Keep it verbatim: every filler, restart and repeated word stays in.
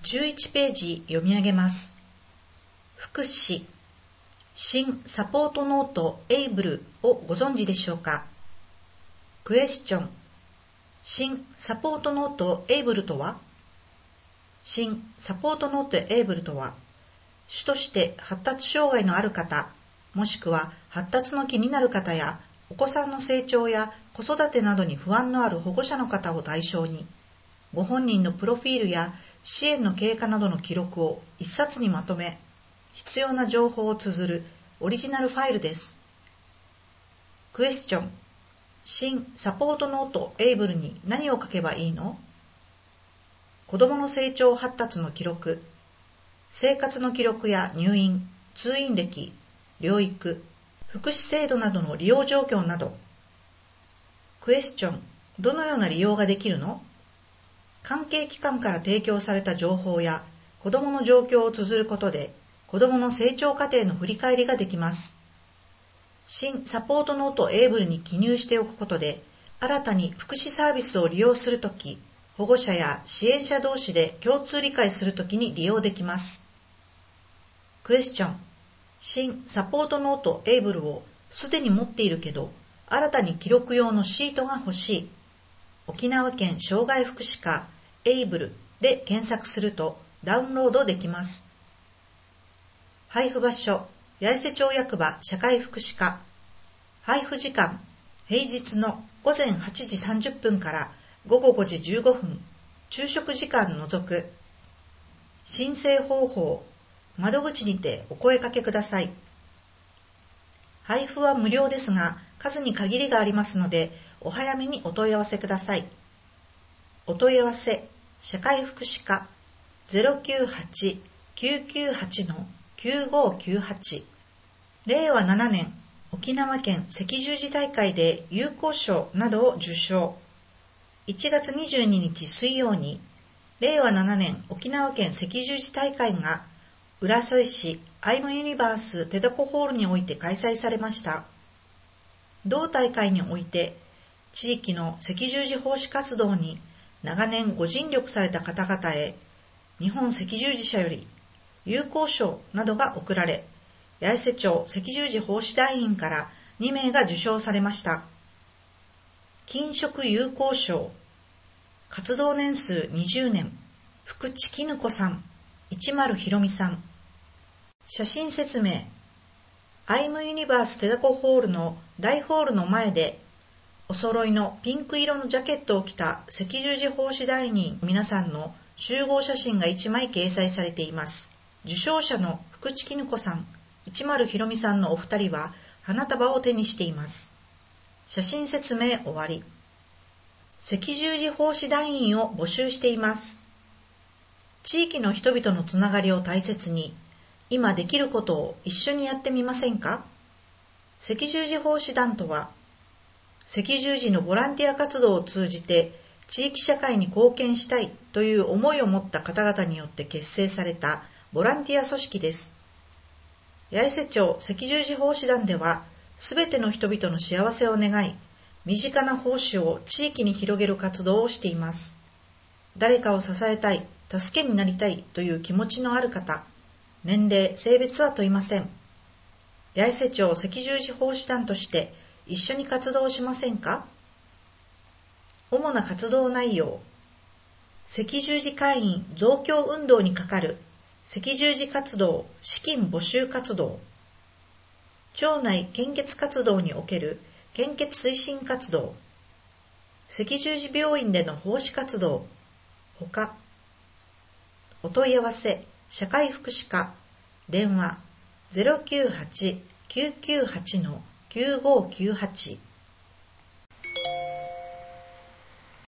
じゅういちページ読み上げます。福祉、新サポートノートエイブルをご存知でしょうか。クエスチョン、新サポートノートエイブルとは？新サポートノートエイブルとは、主として発達障害のある方、もしくは発達の気になる方や、お子さんの成長や子育てなどに不安のある保護者の方を対象に、ご本人のプロフィールや支援の経過などの記録を一冊にまとめ、必要な情報を綴るオリジナルファイルです。クエスチョン、新サポートノートエイブルに何を書けばいいの？子どもの成長発達の記録、生活の記録や入院、通院歴、療育、福祉制度などの利用状況など。クエスチョン、どのような利用ができるの？関係機関から提供された情報や子どもの状況を綴ることで、子どもの成長過程の振り返りができます。新サポートノートエイブルに記入しておくことで、新たに福祉サービスを利用するとき、保護者や支援者同士で共通理解するときに利用できます。クエスチョン、新サポートノートエイブルをすでに持っているけど、新たに記録用のシートが欲しい。沖縄県障害福祉課エイブルで検索するとダウンロードできます。配布場所、八重瀬町役場社会福祉課。配布時間、平日のごぜんはちじさんじゅっぷんからごごごじじゅうごふん、昼食時間除く。申請方法、窓口にてお声かけください。配布は無料ですが、数に限りがありますので、お早めにお問い合わせください。お問い合わせ、社会福祉課 ゼロきゅうはち きゅうきゅうはち きゅうごきゅうはち。れいわななねん、沖縄県赤十字大会で友好賞などを受賞。いちがつにじゅうににち水曜に、れいわななねん沖縄県赤十字大会が浦添市アイムユニバース手床ホールにおいて開催されました。同大会において、地域の赤十字奉仕活動に長年ご尽力された方々へ、日本赤十字社より友好賞などが贈られ、八重瀬町赤十字奉仕団員からにめいが受賞されました。金色友好賞、活動年数にじゅうねん、福地絹子さん、一丸ひろみさん。写真説明、アイムユニバース手床ホールの大ホールの前で、お揃いのピンク色のジャケットを着た赤十字奉仕団員皆さんの集合写真がいちまい掲載されています。受賞者の福地絹子さん、一丸ひろみさんのお二人は花束を手にしています。写真説明終わり。赤十字奉仕団員を募集しています。地域の人々のつながりを大切に、今できることを一緒にやってみませんか？赤十字奉仕団とは、赤十字のボランティア活動を通じて地域社会に貢献したいという思いを持った方々によって結成されたボランティア組織です。八重瀬町赤十字奉仕団では、すべての人々の幸せを願い、身近な奉仕を地域に広げる活動をしています。誰かを支えたい、助けになりたいという気持ちのある方、年齢、性別は問いません。八重瀬町赤十字奉仕団として一緒に活動しませんか？主な活動内容、赤十字会員増強運動にかかる赤十字活動資金募集活動、町内献血活動における献血推進活動、赤十字病院での奉仕活動、ほか。お問い合わせ、社会福祉課、電話 ゼロきゅうはち きゅうきゅうはち きゅうごきゅうはち